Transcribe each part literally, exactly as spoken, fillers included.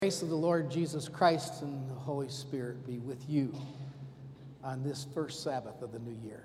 The grace of the Lord Jesus Christ and the Holy Spirit be with you on this first Sabbath of the new year.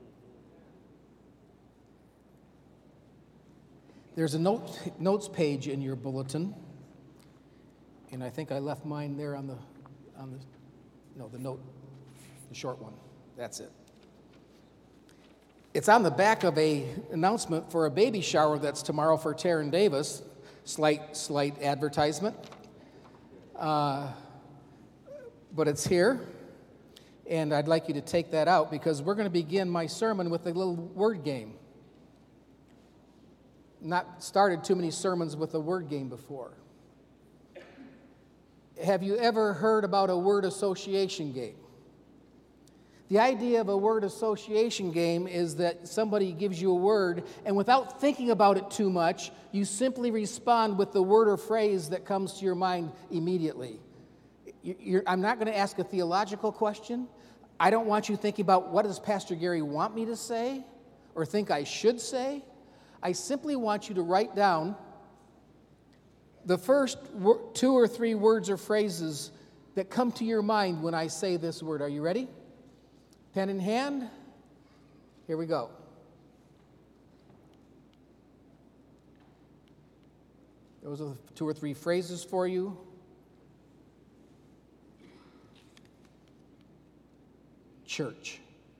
There's a note, notes page in your bulletin, and I think I left mine there on the, on the, no, the note, the short one. That's it. It's on the back of a announcement for a baby shower that's tomorrow for Taryn Davis. Slight, slight advertisement. Uh, but it's here, and I'd like you to take that out because we're going to begin my sermon with a little word game. Not started too many sermons with a word game before. Have you ever heard about a word association game? The idea of a word association game is that somebody gives you a word, and without thinking about it too much, you simply respond with the word or phrase that comes to your mind immediately. You're, I'm not going to ask a theological question. I don't want you thinking about what does Pastor Gary want me to say or think I should say. I simply want you to write down the first two or three words or phrases that come to your mind when I say this word. Are you ready? Pen in hand, here we go. Those are the two or three phrases for you. Church.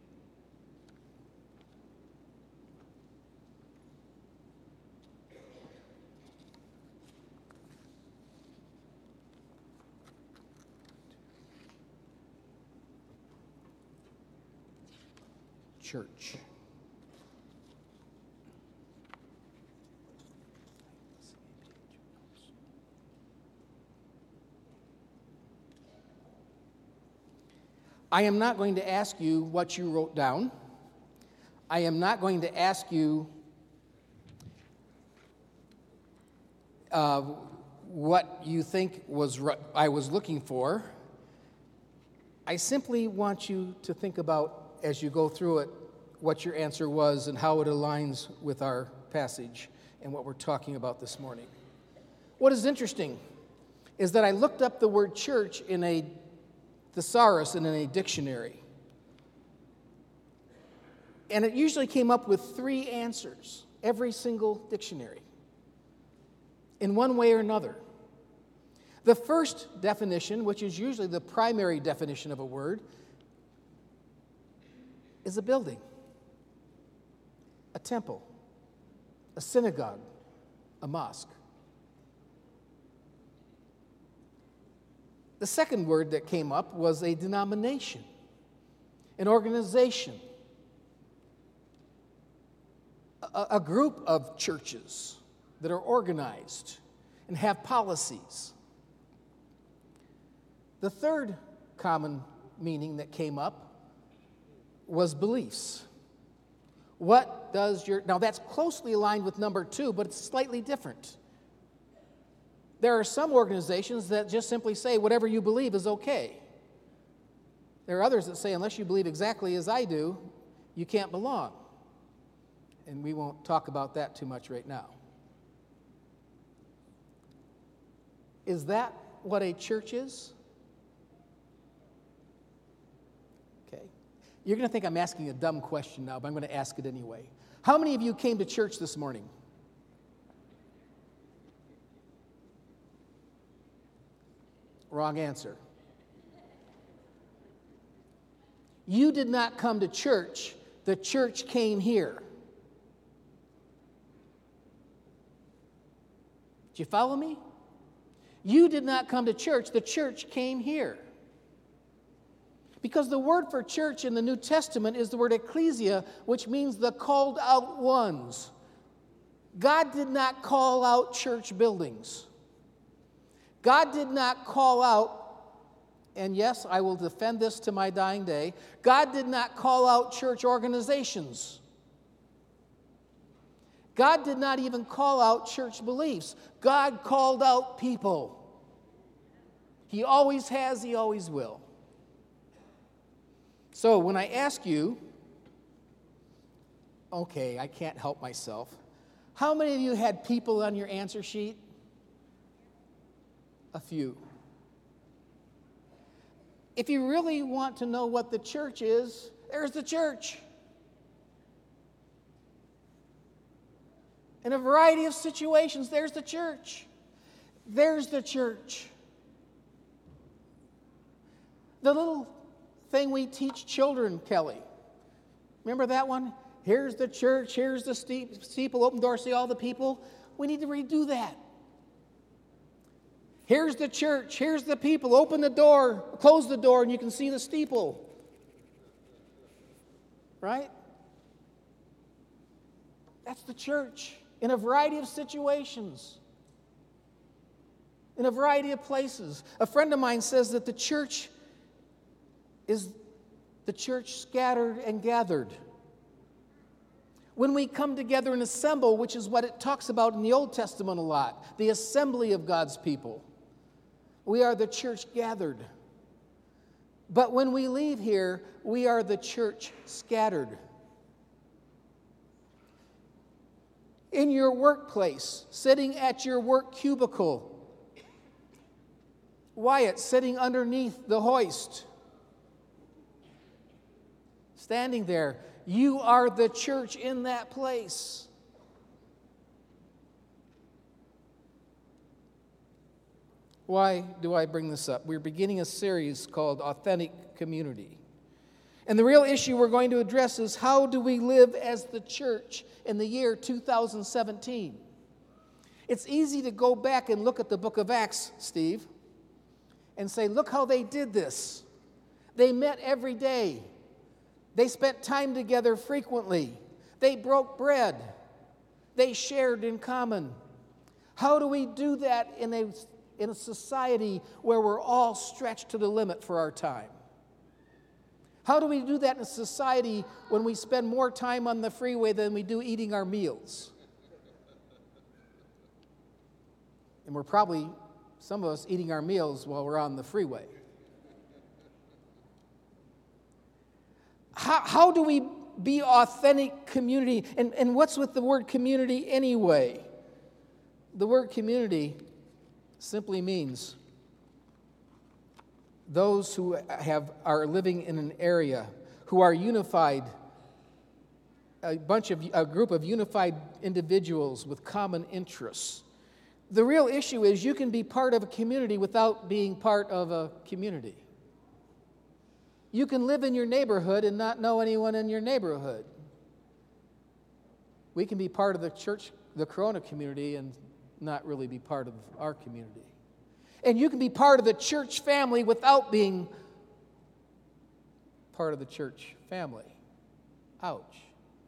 Church. I am not going to ask you what you wrote down. I am not going to ask you uh, what you think was r- I was looking for. I simply want you to think about, as you go through it, what your answer was and how it aligns with our passage and what we're talking about this morning. What is interesting is that I looked up the word church in a thesaurus and in a dictionary. And it usually came up with three answers, every single dictionary, in one way or another. The first definition, which is usually the primary definition of a word, is a building, a temple, a synagogue, a mosque. The second word that came up was a denomination, an organization, a, a group of churches that are organized and have policies. The third common meaning that came up was beliefs. What does your... Now, that's closely aligned with number two, but it's slightly different. There are some organizations that just simply say whatever you believe is okay. There are others that say unless you believe exactly as I do, you can't belong. And we won't talk about that too much right now. Is that what a church is? You're going to think I'm asking a dumb question now, but I'm going to ask it anyway. How many of you came to church this morning? Wrong answer. You did not come to church. The church came here. Did you follow me? You did not come to church. The church came here. Because the word for church in the New Testament is the word ecclesia, which means the called out ones. God did not call out church buildings. God did not call out, and yes, I will defend this to my dying day, God did not call out church organizations. God did not even call out church beliefs. God called out people. He always has, he always will. So when I ask you, okay, I can't help myself. How many of you had people on your answer sheet? A few. if you really want to know what the church is, there's the church. In a variety of situations, there's the church. There's the church. The little thing we teach children, Kelly. Remember that one? Here's the church, here's the steeple, open door, see all the people. We need to redo that. Here's the church, here's the people, open the door, close the door, and you can see the steeple. Right? That's the church in a variety of situations, in a variety of places. A friend of mine says that the church is the church scattered and gathered. When we come together and assemble, which is what it talks about in the Old Testament a lot, the assembly of God's people, we are the church gathered. But when we leave here, we are the church scattered. In your workplace, sitting at your work cubicle, Wyatt sitting underneath the hoist, standing there, you are the church in that place. Why do I bring this up? We're beginning a series called Authentic Community. And the real issue we're going to address is, how do we live as the church in the year two thousand seventeen? It's easy to go back and look at the book of Acts, Steve, and say, look how they did this. They met every day. They spent time together frequently. They broke bread. They shared in common. How do we do that in a, in a society where we're all stretched to the limit for our time? How do we do that in a society when we spend more time on the freeway than we do eating our meals? And we're probably, some of us, eating our meals while we're on the freeway. How, how do we be authentic community? And, and what's with the word community anyway? The word community simply means those who have are living in an area, who are unified, a bunch of a group of unified individuals with common interests. The real issue is, you can be part of a community without being part of a community. You can live in your neighborhood and not know anyone in your neighborhood. We can be part of the church, the Corona community, and not really be part of our community. And you can be part of the church family without being part of the church family. Ouch.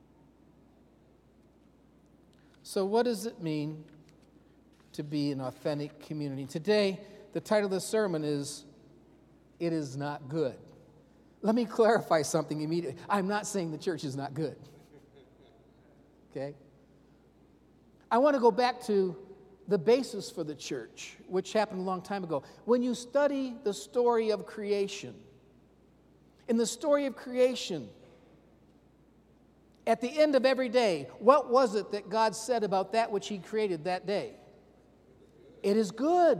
So what does it mean to be an authentic community? Today, the title of the sermon is, It Is Not Good. Let me clarify something immediately. I'm not saying the church is not good. Okay? I want to go back to the basis for the church, which happened a long time ago. When you study the story of creation, in the story of creation, at the end of every day, what was it that God said about that which He created that day? It is good.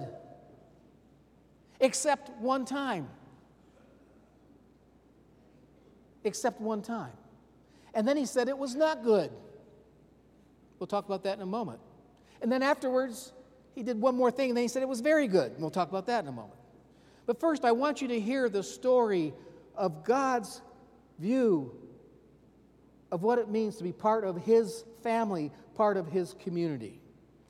Except one time. Except one time. And then He said it was not good. We'll talk about that in a moment. And then afterwards, He did one more thing, and then He said it was very good. And we'll talk about that in a moment. But first, I want you to hear the story of God's view of what it means to be part of His family, part of His community.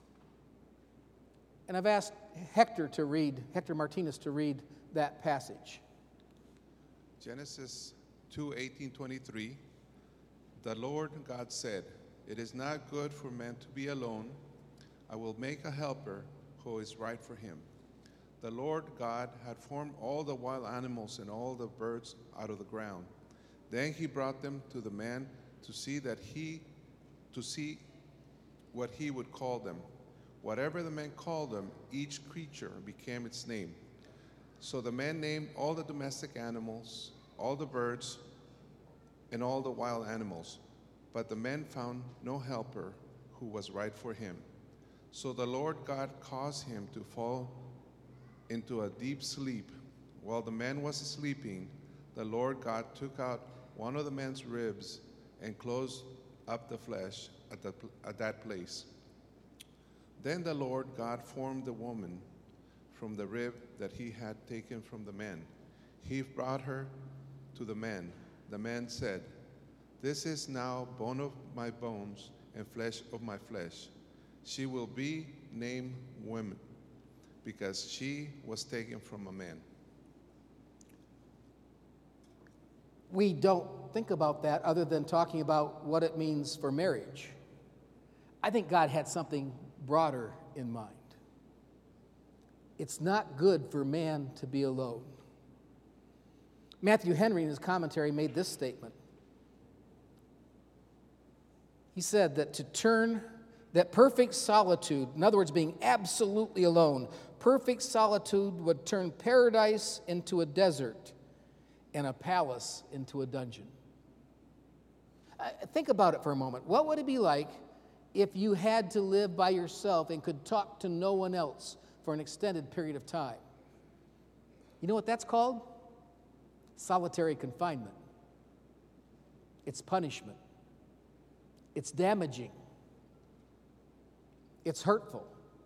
And I've asked Hector to read, Hector Martinez to read that passage. Genesis two eighteen twenty-three. The Lord God said, "It is not good for man to be alone. I will make a helper who is right for him." The Lord God had formed all the wild animals and all the birds out of the ground. Then He brought them to the man to see that he to see what he would call them. Whatever the man called them, each creature became its name. So the man named all the domestic animals, all the birds, and all the wild animals. But the man found no helper who was right for him. So the Lord God caused him to fall into a deep sleep. While the man was sleeping, the Lord God took out one of the man's ribs and closed up the flesh at, the, at that place. Then the Lord God formed the woman from the rib that he had taken from the man. He brought her to the man. The man said, "This is now bone of my bones and flesh of my flesh. She will be named woman, because she was taken from a man." We don't think about that other than talking about what it means for marriage. I think God had something broader in mind. It's not good for man to be alone. Matthew Henry, in his commentary, made this statement. He said that to turn, that perfect solitude, in other words, being absolutely alone, perfect solitude would turn paradise into a desert and a palace into a dungeon. Uh, think about it for a moment. What would it be like if you had to live by yourself and could talk to no one else for an extended period of time? You know what that's called? Solitary confinement. It's punishment. It's damaging. It's hurtful.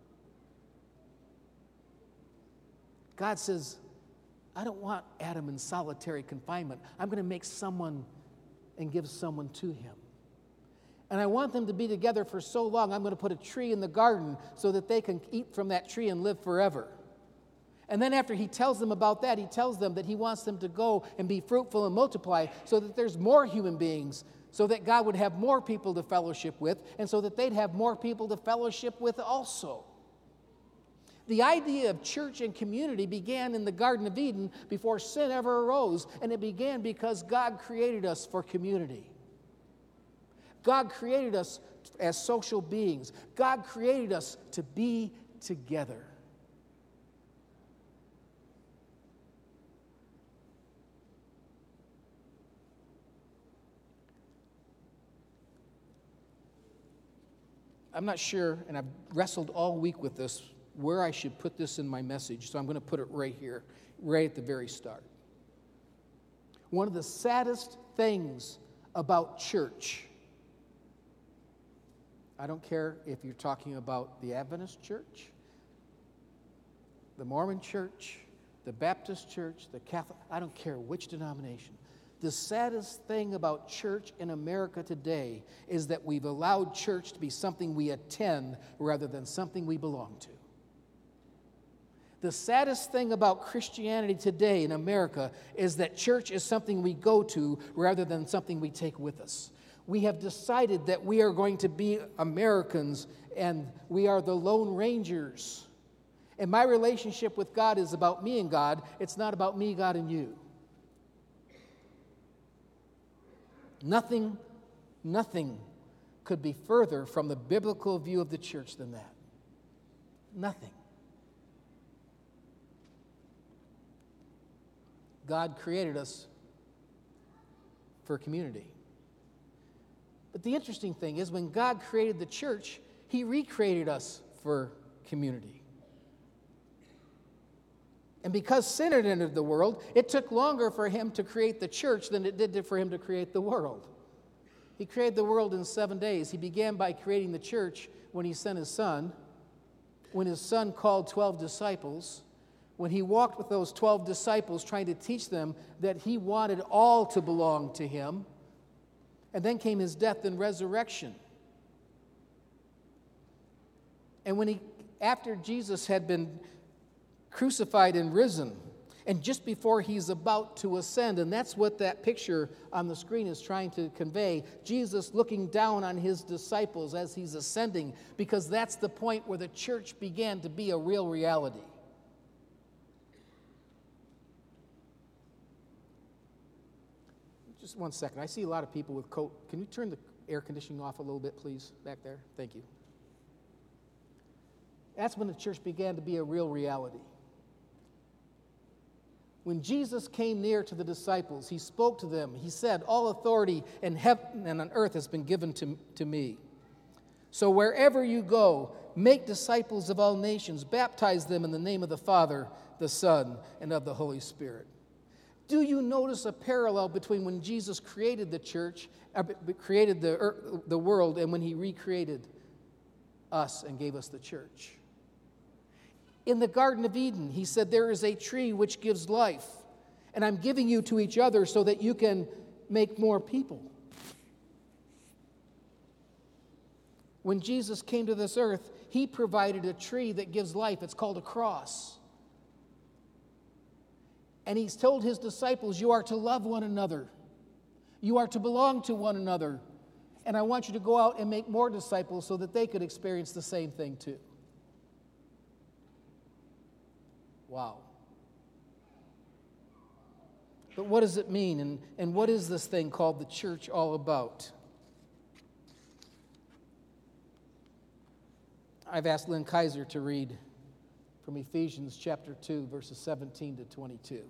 God says, I don't want Adam in solitary confinement. I'm going to make someone and give someone to him. And I want them to be together for so long, I'm going to put a tree in the garden so that they can eat from that tree and live forever. And then after he tells them about that, he tells them that he wants them to go and be fruitful and multiply so that there's more human beings, so that God would have more people to fellowship with, and so that they'd have more people to fellowship with also. The idea of church and community began in the Garden of Eden before sin ever arose, and it began because God created us for community. God created us as social beings. God created us to be together. I'm not sure, and I've wrestled all week with this, where I should put this in my message, so I'm going to put it right here, right at the very start. One of the saddest things about church, I don't care if you're talking about the Adventist church, the Mormon church, the Baptist church, the Catholic, I don't care which denomination. The saddest thing about church in America today is that we've allowed church to be something we attend rather than something we belong to. The saddest thing about Christianity today in America is that church is something we go to rather than something we take with us. We have decided that we are going to be Americans and we are the Lone Rangers. And my relationship with God is about me and God. It's not about me, God, and you. Nothing, nothing could be further from the biblical view of the church than that. Nothing. God created us for community. But the interesting thing is when God created the church, he recreated us for community. And because sin had entered the world, it took longer for him to create the church than it did for him to create the world. He created the world in seven days. He began by creating the church when he sent his son, when his son called twelve disciples, when he walked with those twelve disciples trying to teach them that he wanted all to belong to him. And then came his death and resurrection. And when he, after Jesus had been crucified and risen, and just before he's about to ascend, and that's what that picture on the screen is trying to convey, Jesus looking down on his disciples as he's ascending, because that's the point where the church began to be a real reality. Just one second. I see a lot of people with coat. Can you turn the air conditioning off a little bit, please, back there? Thank you. That's when the church began to be a real reality. When Jesus came near to the disciples, he spoke to them. He said, "All authority in heaven and on earth has been given to, to me. So wherever you go, make disciples of all nations, baptize them in the name of the Father, the Son, and of the Holy Spirit. Do you notice a parallel between when Jesus created the church, uh, created the, er, the world, and when he recreated us and gave us the church? In the Garden of Eden, he said, there is a tree which gives life, and I'm giving you to each other so that you can make more people. When Jesus came to this earth, he provided a tree that gives life. It's called a cross. And he's told his disciples, you are to love one another. You are to belong to one another. And I want you to go out and make more disciples so that they could experience the same thing too. Wow. But what does it mean? And, and what is this thing called the church all about? I've asked Lynn Kaiser to read from Ephesians chapter two, verses seventeen to twenty-two.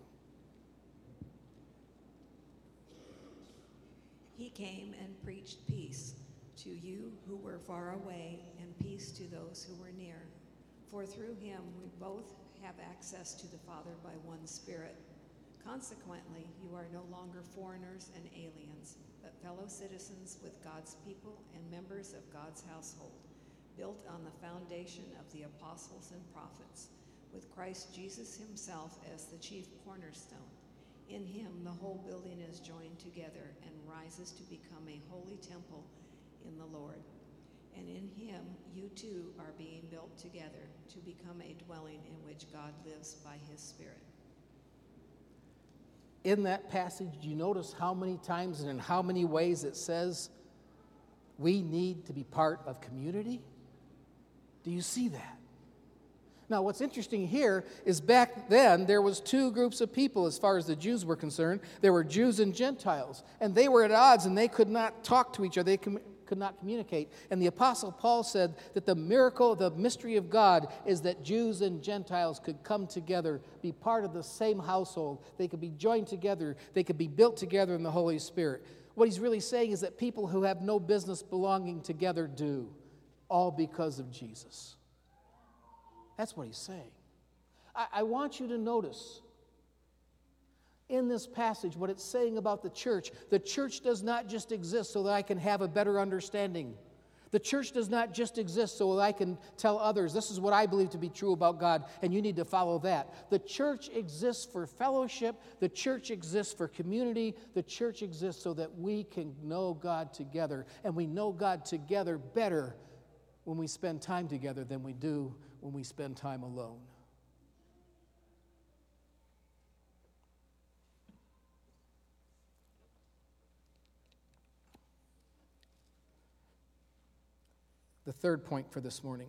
He came and preached peace to you who were far away, and peace to those who were near. For through him we both have access to the Father by one Spirit. Consequently, you are no longer foreigners and aliens, but fellow citizens with God's people and members of God's household, built on the foundation of the apostles and prophets, with Christ Jesus himself as the chief cornerstone. In him the whole building is joined together and rises to become a holy temple in the Lord. And in him you too are being built together to become a dwelling in which God lives by his Spirit. In that passage, do you notice how many times and in how many ways it says we need to be part of community? Do you see that? Now, what's interesting here is back then there was two groups of people as far as the Jews were concerned. There were Jews and Gentiles, and they were at odds, and they could not talk to each other. They com- could not communicate. And the Apostle Paul said that the miracle, the mystery of God is that Jews and Gentiles could come together, be part of the same household. They could be joined together. They could be built together in the Holy Spirit. What he's really saying is that people who have no business belonging together do, all because of Jesus. That's what he's saying. I, I want you to notice in this passage what it's saying about the church. The church does not just exist so that I can have a better understanding. The church does not just exist so that I can tell others, this is what I believe to be true about God, and you need to follow that. The church exists for fellowship. The church exists for community. The church exists so that we can know God together, and we know God together better when we spend time together than we do when we spend time alone. The third point for this morning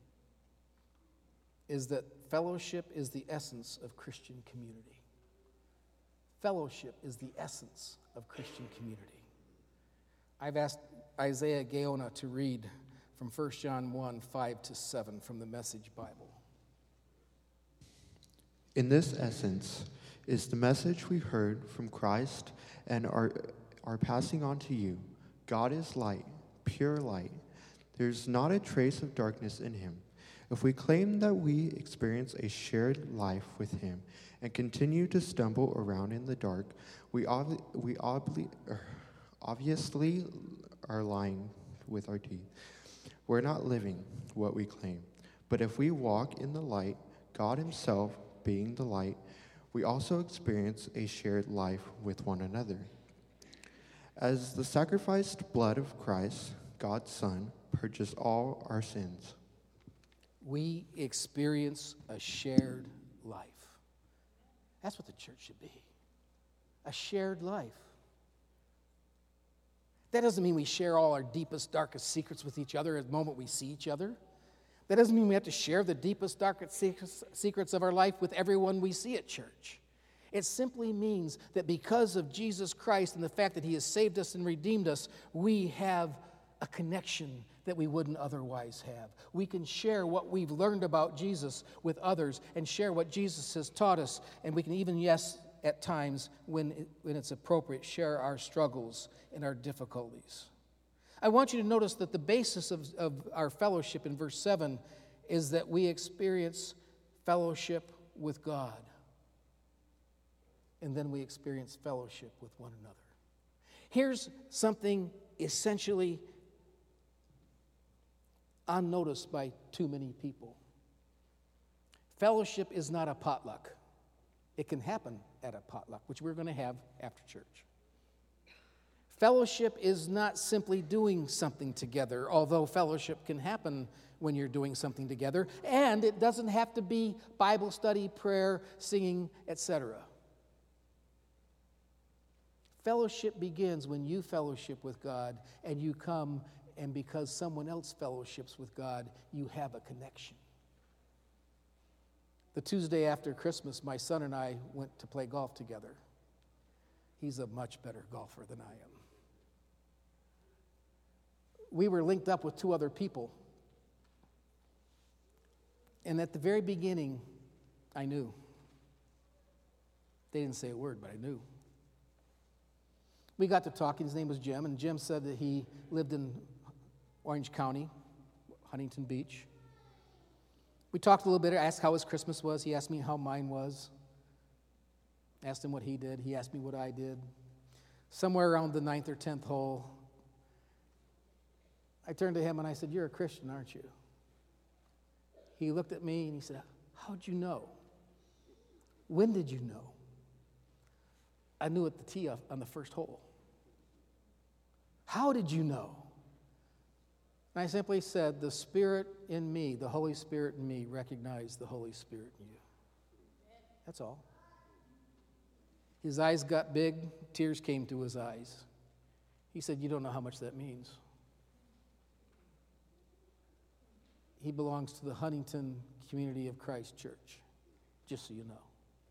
is that fellowship is the essence of Christian community. Fellowship is the essence of Christian community. I've asked Isaiah Gaona to read from First John one, five to seven from the Message Bible. In this essence is the message we heard from Christ and are, are passing on to you. God is light, pure light. There's not a trace of darkness in him. If we claim that we experience a shared life with him and continue to stumble around in the dark, we, ob- we obli- obviously are lying with our teeth. We're not living what we claim. But if we walk in the light, God himself being the light, we also experience a shared life with one another. As the sacrificed blood of Christ, God's Son, purchased all our sins, we experience a shared life. That's what the church should be. A shared life. That doesn't mean we share all our deepest, darkest secrets with each other at the moment we see each other. That doesn't mean we have to share the deepest, darkest secrets of our life with everyone we see at church. It simply means that because of Jesus Christ and the fact that he has saved us and redeemed us, we have a connection that we wouldn't otherwise have. We can share what we've learned about Jesus with others and share what Jesus has taught us, and we can even, yes, at times, when, it, when it's appropriate, share our struggles and our difficulties. I want you to notice that the basis of, of our fellowship in verse seven is that we experience fellowship with God. And then we experience fellowship with one another. Here's something essentially unnoticed by too many people. Fellowship is not a potluck. It can happen at a potluck, which we're going to have after church. Fellowship is not simply doing something together, although fellowship can happen when you're doing something together, and it doesn't have to be Bible study, prayer, singing, et cetera. Fellowship begins when you fellowship with God and you come, and because someone else fellowships with God, you have a connection. The Tuesday after Christmas, my son and I went to play golf together. He's a much better golfer than I am. We were linked up with two other people. And at the very beginning, I knew. They didn't say a word, but I knew. We got to talking. His name was Jim, and Jim said that he lived in Orange County, Huntington Beach. We talked a little bit. I asked how his Christmas was. He asked me how mine was. I asked him what he did. He asked me what I did. Somewhere around the ninth or tenth hole, I turned to him and I said, "You're a Christian, aren't you?" He looked at me and he said, "How'd you know? When did you know?" I knew at the tee off on the first hole. "How did you know?" And I simply said, "The Spirit in me, the Holy Spirit in me, recognized the Holy Spirit in you." That's all. His eyes got big, tears came to his eyes. He said, "You don't know how much that means." He belongs to the Huntington Community of Christ Church, just so you know.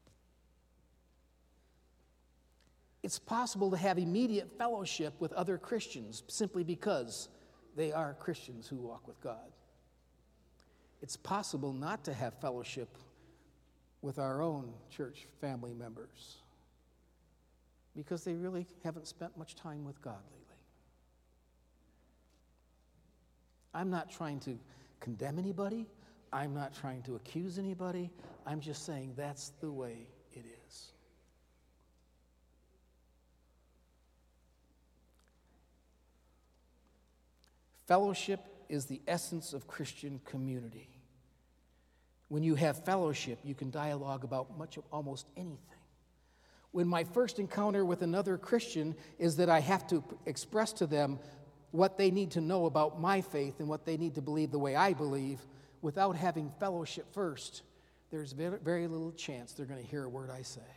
It's possible to have immediate fellowship with other Christians simply because they are Christians who walk with God. It's possible not to have fellowship with our own church family members because they really haven't spent much time with God lately. I'm not trying to condemn anybody. I'm not trying to accuse anybody. I'm just saying that's the way it is. Fellowship is the essence of Christian community. When you have fellowship, you can dialogue about much of almost anything. When my first encounter with another Christian is that I have to express to them what they need to know about my faith and what they need to believe the way I believe, without having fellowship first, there's very, very little chance they're going to hear a word I say.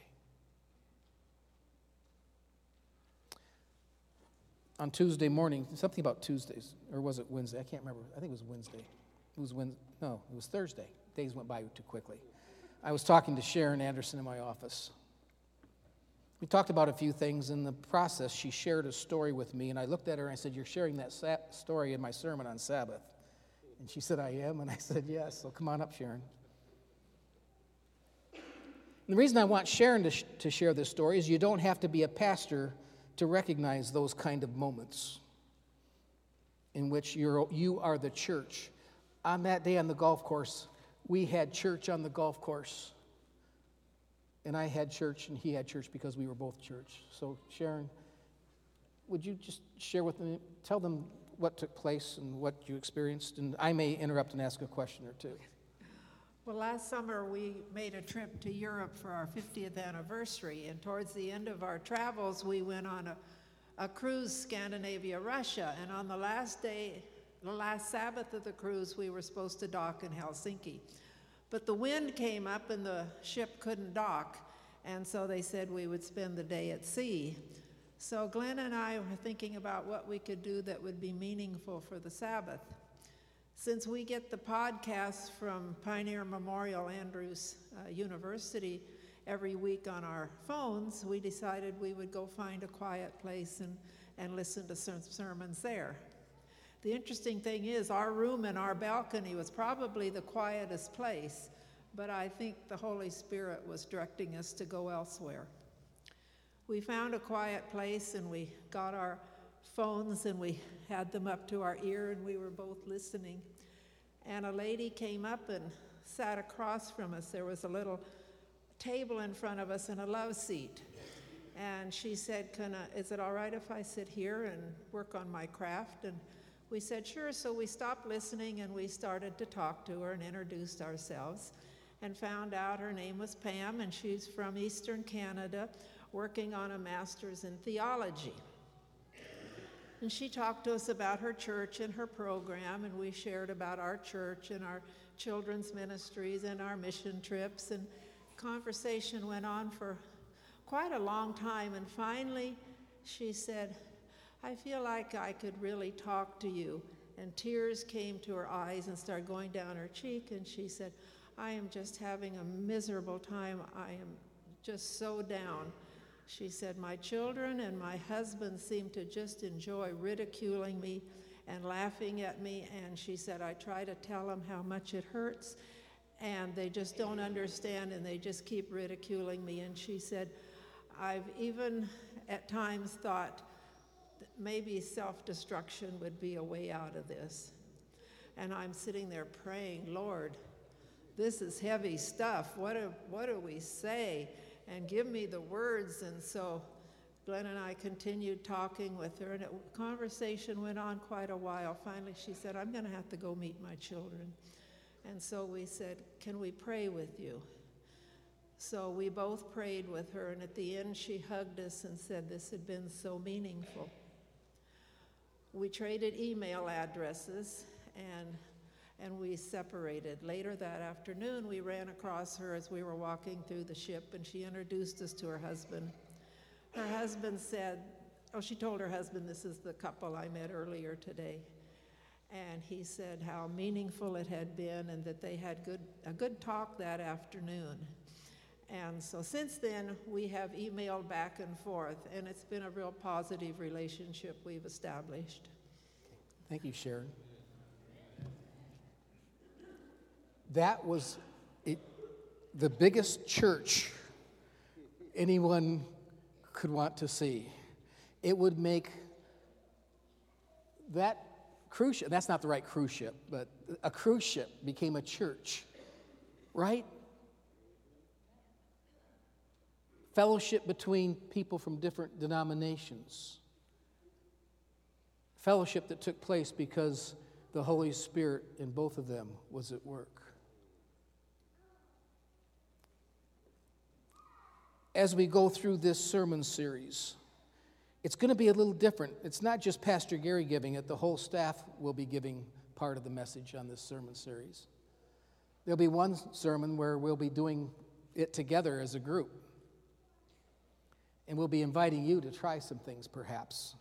On Tuesday morning, something about Tuesdays, or was it Wednesday? I can't remember. I think it was Wednesday. It was Wednesday. No, it was Thursday. Days went by too quickly. I was talking to Sharon Anderson in my office. We talked about a few things. In the process, she shared a story with me, and I looked at her and I said, "You're sharing that sa- story in my sermon on Sabbath." And she said, "I am," and I said, "Yes, so come on up, Sharon." And the reason I want Sharon to, sh- to share this story is you don't have to be a pastor to recognize those kind of moments in which you're, you are the church. On that day on the golf course, we had church on the golf course. And I had church and he had church because we were both church. So Sharon, would you just share with them, tell them what took place and what you experienced? And I may interrupt and ask a question or two. Well, last summer we made a trip to Europe for our fiftieth anniversary, and towards the end of our travels we went on a, a cruise, Scandinavia, Russia, and on the last day, the last Sabbath of the cruise, we were supposed to dock in Helsinki. But the wind came up and the ship couldn't dock, and so they said we would spend the day at sea. So Glenn and I were thinking about what we could do that would be meaningful for the Sabbath. Since we get the podcasts from Pioneer Memorial Andrews uh, University every week on our phones, we decided we would go find a quiet place and, and listen to some sermons there. The interesting thing is our room and our balcony was probably the quietest place, but I think the Holy Spirit was directing us to go elsewhere. We found a quiet place and we got our phones and we had them up to our ear and we were both listening. And a lady came up and sat across from us. There was a little table in front of us and a love seat. And she said, Can I, is it all right if I sit here and work on my craft? And we said, sure. So we stopped listening and we started to talk to her and introduced ourselves and found out her name was Pam and she's from Eastern Canada working on a master's in theology. And she talked to us about her church and her program, and we shared about our church and our children's ministries and our mission trips, and conversation went on for quite a long time, and finally she said, I feel like I could really talk to you. And tears came to her eyes and started going down her cheek, and she said, I am just having a miserable time. I am just so down. She said, my children and my husband seem to just enjoy ridiculing me and laughing at me. And she said, I try to tell them how much it hurts, and they just don't understand, and they just keep ridiculing me. And she said, I've even at times thought that maybe self-destruction would be a way out of this. And I'm sitting there praying, Lord, this is heavy stuff. What do, what do we say? And give me the words. And so Glenn and I continued talking with her, and the conversation went on quite a while. Finally, she said, I'm going to have to go meet my children. And so we said, can we pray with you? So we both prayed with her, and at the end, she hugged us and said this had been so meaningful. We traded email addresses, and and we separated. Later that afternoon, we ran across her as we were walking through the ship, and she introduced us to her husband. Her husband said, oh, she told her husband, this is the couple I met earlier today. And he said how meaningful it had been and that they had good a good talk that afternoon. And so since then, we have emailed back and forth, and it's been a real positive relationship we've established. Thank you, Sharon. That was it, the biggest church anyone could want to see. It would make that cruise ship, that's not the right cruise ship, but a cruise ship became a church, right? Fellowship between people from different denominations. Fellowship that took place because the Holy Spirit in both of them was at work. As we go through this sermon series, it's going to be a little different. It's not just Pastor Gary giving it. The whole staff will be giving part of the message on this sermon series. There'll be one sermon where we'll be doing it together as a group. And we'll be inviting you to try some things, perhaps.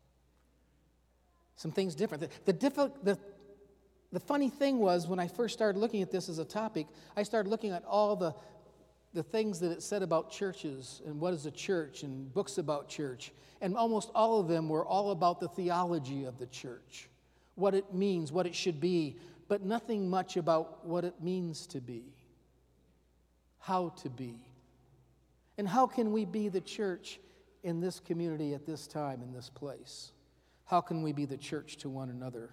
Some things different. The, the, diffi- the, the funny thing was, when I first started looking at this as a topic, I started looking at all the the things that it said about churches and what is a church and books about church. And almost all of them were all about the theology of the church, what it means, what it should be, but nothing much about what it means to be, how to be. And how can we be the church in this community at this time, in this place? How can we be the church to one another?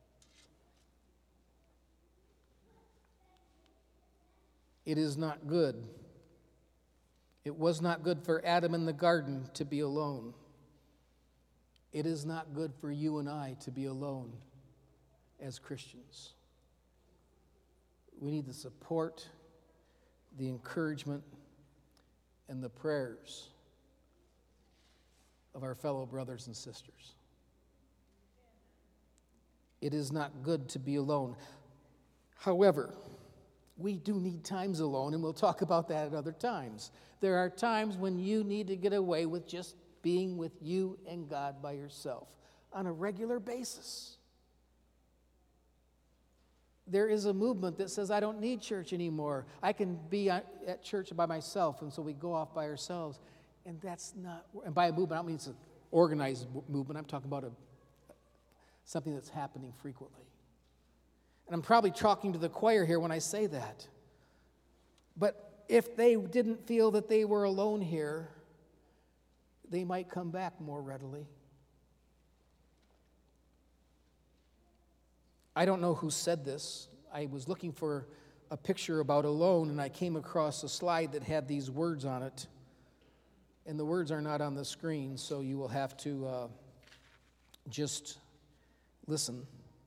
It is not good. It was not good for Adam in the garden to be alone. It is not good for you and I to be alone as Christians. We need the support, the encouragement, and the prayers of our fellow brothers and sisters. It is not good to be alone. However, we do need times alone, and we'll talk about that at other times. There are times when you need to get away with just being with you and God by yourself on a regular basis. There is a movement that says, I don't need church anymore. I can be at church by myself, and so we go off by ourselves. And that's not, and by a movement, I don't mean it's an organized movement. I'm talking about a, something that's happening frequently. And I'm probably talking to the choir here when I say that. But if they didn't feel that they were alone here, they might come back more readily. I don't know who said this. I was looking for a picture about alone, and I came across a slide that had these words on it. And the words are not on the screen, so you will have to uh, just listen.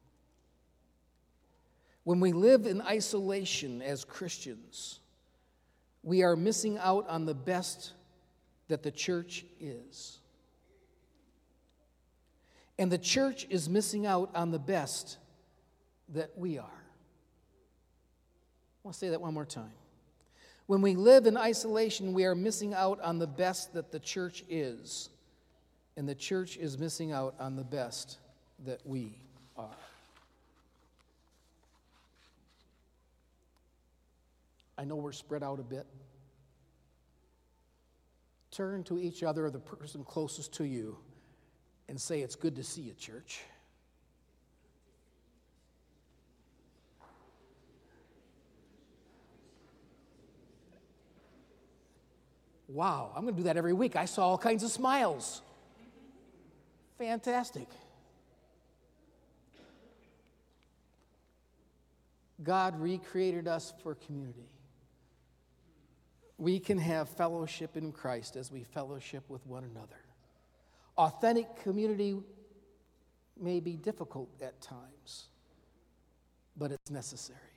When we live in isolation as Christians, we are missing out on the best that the church is. And the church is missing out on the best that we are. I want to say that one more time. When we live in isolation, we are missing out on the best that the church is. And the church is missing out on the best that we are. I know we're spread out a bit. Turn to each other or the person closest to you and say, "It's good to see you, church." Wow, I'm going to do that every week. I saw all kinds of smiles. Fantastic. God recreated us for community. We can have fellowship in Christ as we fellowship with one another. Authentic community may be difficult at times, but it's necessary.